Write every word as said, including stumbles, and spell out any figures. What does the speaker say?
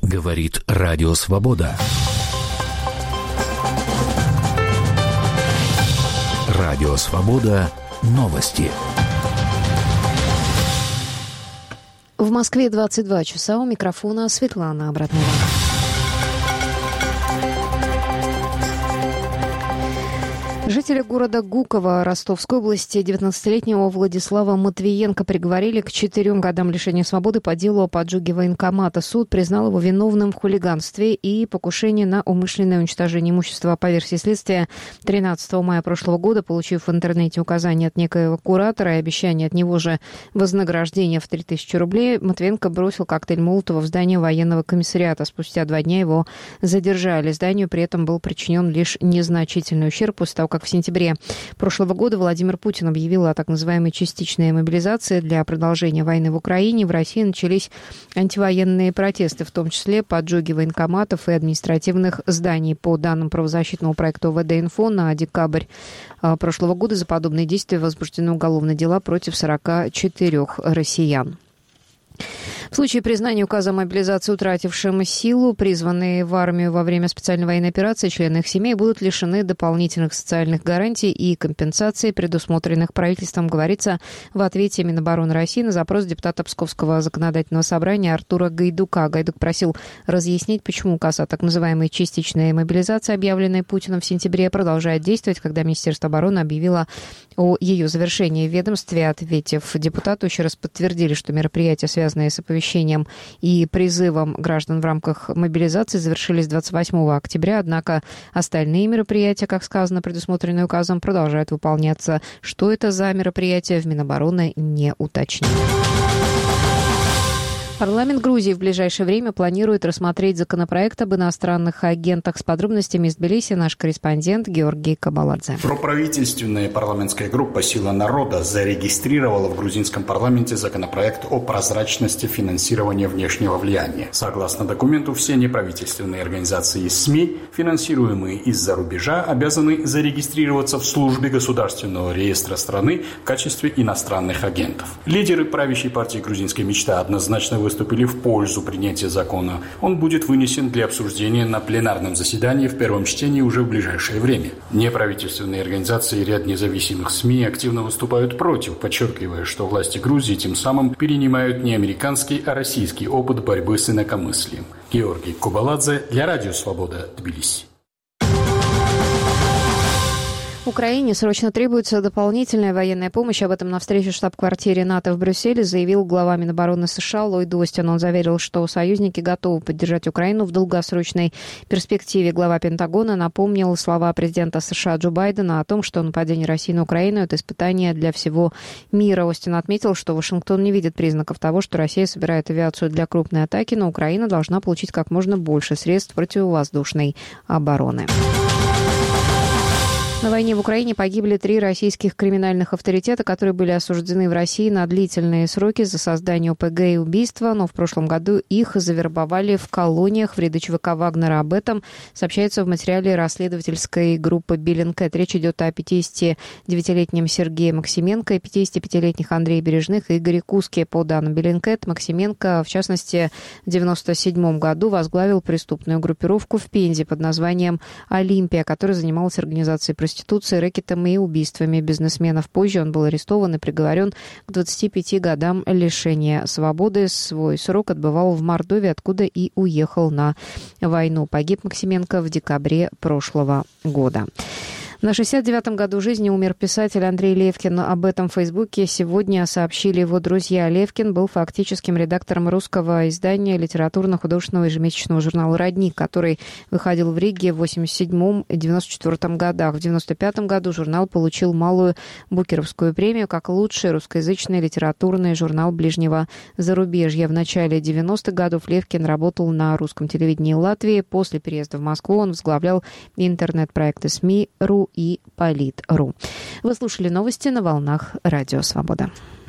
Говорит Радио Свобода. Радио Свобода. Новости. В Москве двадцать два часа. У микрофона Светлана Обратнова. Жители города Гуково Ростовской области девятнадцатилетнего Владислава Матвиенко приговорили к четырем годам лишения свободы по делу о поджоге военкомата. Суд признал его виновным в хулиганстве и покушении на умышленное уничтожение имущества. По версии следствия, тринадцатого мая прошлого года, получив в интернете указание от некоего куратора и обещание от него же вознаграждения в три тысячи рублей, Матвиенко бросил коктейль Молотова в здание военного комиссариата. Спустя два дня его задержали. Зданию при этом был причинен лишь незначительный ущерб после того, как в сентябре прошлого года Владимир Путин объявил о так называемой частичной мобилизации для продолжения войны в Украине. В России начались антивоенные протесты, в том числе поджоги военкоматов и административных зданий. По данным правозащитного проекта о вэ дэ инфо, на декабрь прошлого года за подобные действия возбуждены уголовные дела против сорока четырёх россиян. В случае признания указа о мобилизации утратившим силу, призванные в армию во время специальной военной операции, члены их семей будут лишены дополнительных социальных гарантий и компенсаций, предусмотренных правительством, говорится в ответе Минобороны России на запрос депутата Псковского законодательного собрания Артура Гайдука. Гайдук просил разъяснить, почему указ о так называемой частичной мобилизации, объявленной Путиным в сентябре, продолжает действовать, когда Министерство обороны объявило о ее завершении. В ведомстве, ответив депутату, еще раз подтвердили, что мероприятия, связанные с оповещением и призывом граждан в рамках мобилизации, завершились двадцать восьмого октября, однако остальные мероприятия, как сказано, предусмотренные указом, продолжают выполняться. Что это за мероприятия, в Минобороны не уточнили. Парламент Грузии в ближайшее время планирует рассмотреть законопроект об иностранных агентах. С подробностями из Тбилиси наш корреспондент Георгий Кабаладзе. Проправительственная парламентская группа «Сила народа» зарегистрировала в грузинском парламенте законопроект о прозрачности финансирования внешнего влияния. Согласно документу, все неправительственные организации и СМИ, финансируемые из-за рубежа, обязаны зарегистрироваться в службе государственного реестра страны в качестве иностранных агентов. Лидеры правящей партии «Грузинская мечта» однозначно выступили выступили в пользу принятия закона. Он будет вынесен для обсуждения на пленарном заседании в первом чтении уже в ближайшее время. Неправительственные организации и ряд независимых СМИ активно выступают против, подчеркивая, что власти Грузии тем самым перенимают не американский, а российский опыт борьбы с инакомыслием. Георгий Кабаладзе для Радио Свобода, Тбилиси. Украине срочно требуется дополнительная военная помощь. Об этом на встрече в штаб-квартире НАТО в Брюсселе заявил глава Минобороны США Ллойд Остин. Он заверил, что союзники готовы поддержать Украину в долгосрочной перспективе. Глава Пентагона напомнил слова президента США Джо Байдена о том, что нападение России на Украину – это испытание для всего мира. Остин отметил, что Вашингтон не видит признаков того, что Россия собирает авиацию для крупной атаки, но Украина должна получить как можно больше средств противовоздушной обороны. На войне в Украине погибли три российских криминальных авторитета, которые были осуждены в России на длительные сроки за создание о пэ гэ и убийства, но в прошлом году их завербовали в колониях в ряды ЧВК Вагнера. Об этом сообщается в материале расследовательской группы Bellingcat. Речь идет о пятидесятидевятилетнем Сергее Максименко и пятидесятипятилетних Андрея Бережных и Игоре Куске. По данным Bellingcat, Максименко, в частности, в девяносто седьмом году возглавил преступную группировку в Пензе под названием «Олимпия», которая занималась организацией проституции, рэкетом и убийствами бизнесменов. Позже он был арестован и приговорен к двадцати пяти годам лишения свободы. Свой срок отбывал в Мордовии, откуда и уехал на войну. Погиб Максименко в декабре прошлого года. На шестьдесят девятом году жизни умер писатель Андрей Левкин. Об этом в Фейсбуке сегодня сообщили его друзья. Левкин был фактическим редактором русского издания литературно-художественного ежемесячного журнала «Родник», который выходил в Риге в восемьдесят седьмом и девяносто четвёртом годах. В девяносто пятом году журнал получил малую Букеровскую премию как лучший русскоязычный литературный журнал ближнего зарубежья. В начале девяностых годов Левкин работал на русском телевидении Латвии. После переезда в Москву он возглавлял интернет-проекты СМИ точка ру и Полит точка ру. Вы слушали новости на волнах Радио Свобода.